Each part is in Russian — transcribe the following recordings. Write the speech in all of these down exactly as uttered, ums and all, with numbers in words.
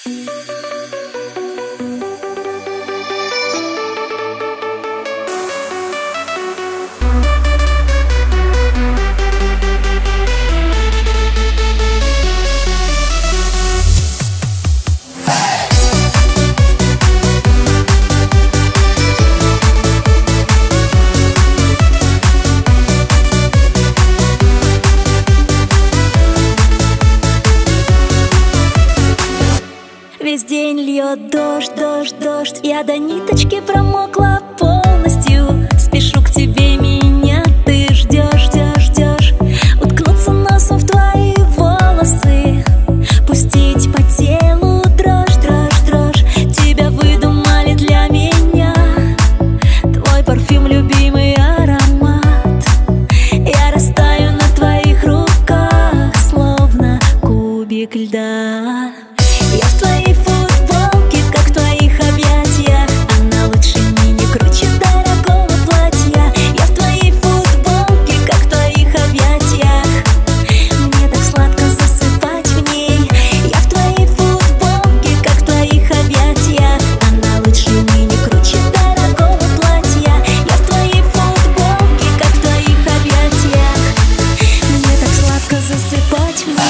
Весь день льет дождь, дождь, дождь. Я до ниточки промокла полностью. Спешу к тебе, меня ты ждешь, ждешь, ждешь. Уткнуться носом в твои волосы, пустить по телу дрожь, дрожь, дрожь. Тебя выдумали для меня, твой парфюм, любимый аромат. Я растаю на твоих руках, словно кубик льда. Я в твоей футболке, как в твоих объятиях. Она лучше мини, круче дорогого платья. Я в твоей футболке, как в твоих объятиях. Мне так сладко засыпать в ней. Я в твоей футболке, как в твоих объятиях. Она лучше мини, круче дорогого платья. Я в твоей футболке, как в твоих объятиях. Мне так сладко засыпать в ней.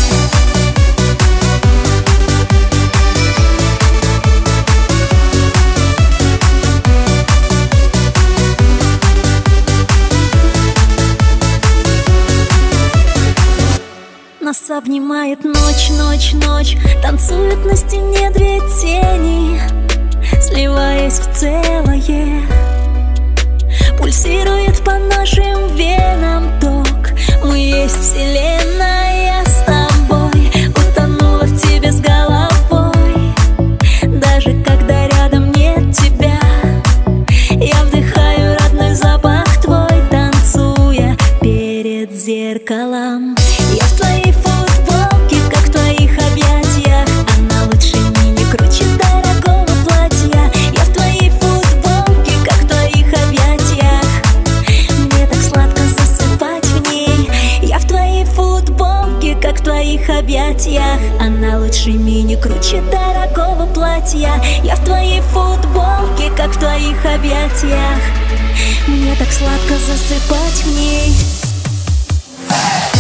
Нас обнимает ночь, ночь, ночь. Танцуют на стене две тени, сливаясь в целое. Пульсирует по нашим венам ток. Мы есть вселенная с тобой. Утонула в тебе с головой. Даже когда рядом нет тебя, я вдыхаю родной запах твой, танцуя перед зеркалом. Я в твоей футболке, как в твоих объятиях. Она лучше мини, круче дорогого платья. Я в твоей футболке, как в твоих объятиях. Мне так сладко засыпать в ней. Я в твоей футболке, как в твоих объятиях. Она лучше мини, круче дорогого платья. Я в твоей футболке, как в твоих объятиях. Мне так сладко засыпать в ней.